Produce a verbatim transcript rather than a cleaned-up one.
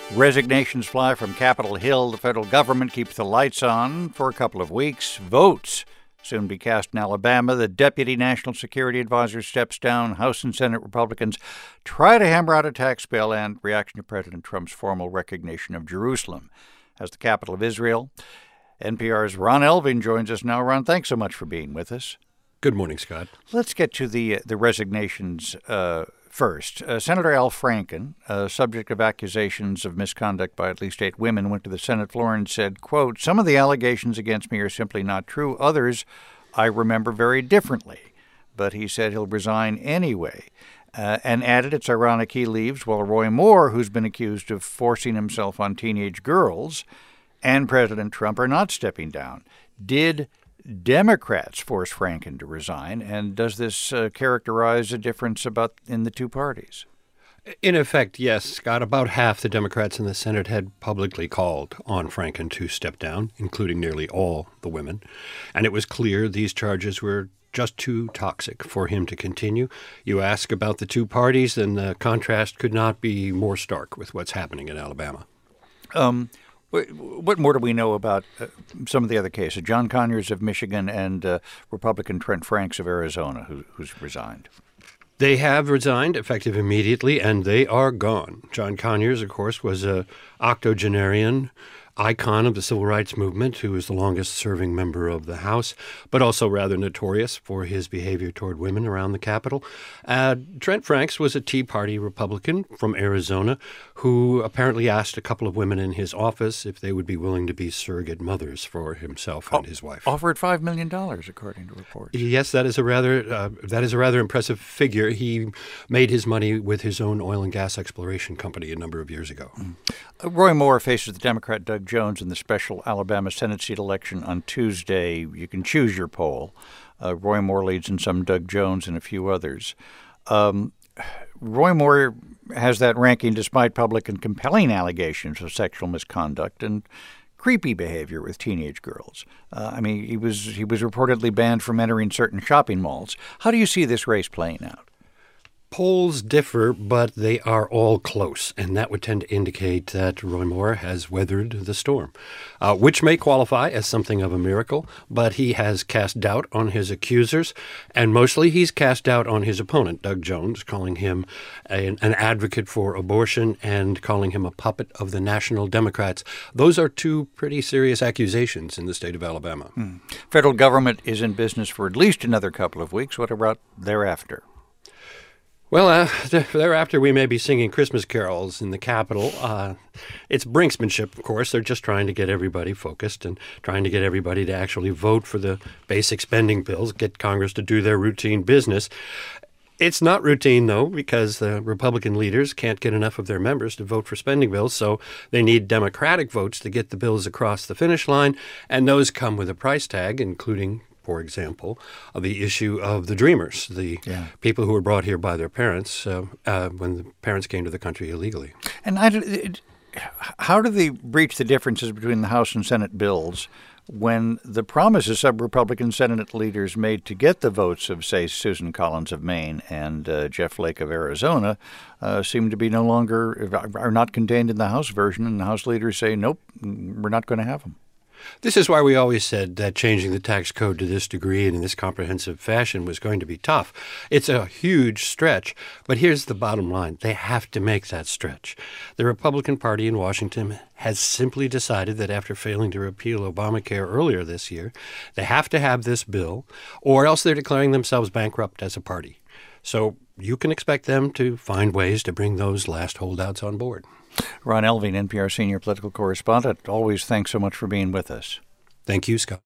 Resignations fly from Capitol Hill. The federal government keeps the lights on for a couple of weeks. Votes soon be cast in Alabama. The Deputy National Security Advisor steps down. House and Senate Republicans try to hammer out a tax bill, and reaction to President Trump's formal recognition of Jerusalem as the capital of Israel. N P R's Ron Elving joins us now. Ron, thanks so much for being with us. Good morning, Scott. Let's get to the the resignations uh, first. Uh, Senator Al Franken, uh, subject of accusations of misconduct by at least eight women, went to the Senate floor and said, quote, "Some of the allegations against me are simply not true. Others I remember very differently." But he said he'll resign anyway. Uh, and added it's ironic he leaves while Roy Moore, who's been accused of forcing himself on teenage girls, and President Trump are not stepping down. Did Democrats force Franken to resign, and does this uh, characterize a difference about in the two parties? In effect, yes, Scott. About half the Democrats in the Senate had publicly called on Franken to step down, including nearly all the women. And it was clear these charges were just too toxic for him to continue. You ask about the two parties, and the contrast could not be more stark with what's happening in Alabama. Um. What more do we know about uh, some of the other cases? John Conyers of Michigan and uh, Republican Trent Franks of Arizona, who, who's resigned. They have resigned, effective immediately, and they are gone. John Conyers, of course, was an octogenarian icon of the civil rights movement, who was the longest-serving member of the House, but also rather notorious for his behavior toward women around the Capitol. Uh, Trent Franks was a Tea Party Republican from Arizona who apparently asked a couple of women in his office if they would be willing to be surrogate mothers for himself and oh, his wife. Offered five million dollars, according to reports. Yes, that is a rather uh, that is a rather impressive figure. He made his money with his own oil and gas exploration company a number of years ago. Mm. Uh, Roy Moore faces the Democrat Doug Jones in the special Alabama Senate seat election on Tuesday. You can choose your poll. Uh, Roy Moore leads in some, Doug Jones and a few others. Um, Roy Moore has that ranking despite public and compelling allegations of sexual misconduct and creepy behavior with teenage girls. Uh, I mean, he was he was reportedly banned from entering certain shopping malls. How do you see this race playing out? Polls differ, but they are all close, and that would tend to indicate that Roy Moore has weathered the storm, uh, which may qualify as something of a miracle, but he has cast doubt on his accusers, and mostly he's cast doubt on his opponent, Doug Jones, calling him an, an advocate for abortion and calling him a puppet of the National Democrats. Those are two pretty serious accusations in the state of Alabama. Hmm. Federal government is in business for at least another couple of weeks. What about thereafter? Well, uh, thereafter we may be singing Christmas carols in the Capitol. Uh, it's brinksmanship, of course. They're just trying to get everybody focused and trying to get everybody to actually vote for the basic spending bills, get Congress to do their routine business. It's not routine, though, because the Republican leaders can't get enough of their members to vote for spending bills, so they need Democratic votes to get the bills across the finish line, and those come with a price tag, including, for example, uh, the issue of the Dreamers, the yeah. people who were brought here by their parents uh, uh, when the parents came to the country illegally. And I, it, how do they breach the differences between the House and Senate bills when the promises of Republican Senate leaders made to get the votes of, say, Susan Collins of Maine and uh, Jeff Flake of Arizona uh, seem to be no longer, are not contained in the House version, and the House leaders say, nope, we're not going to have them? This is why we always said that changing the tax code to this degree and in this comprehensive fashion was going to be tough. It's a huge stretch, but here's the bottom line. They have to make that stretch. The Republican Party in Washington has simply decided that after failing to repeal Obamacare earlier this year, they have to have this bill, or else they're declaring themselves bankrupt as a party. So you can expect them to find ways to bring those last holdouts on board. Ron Elving, N P R senior political correspondent. Always thanks so much for being with us. Thank you, Scott.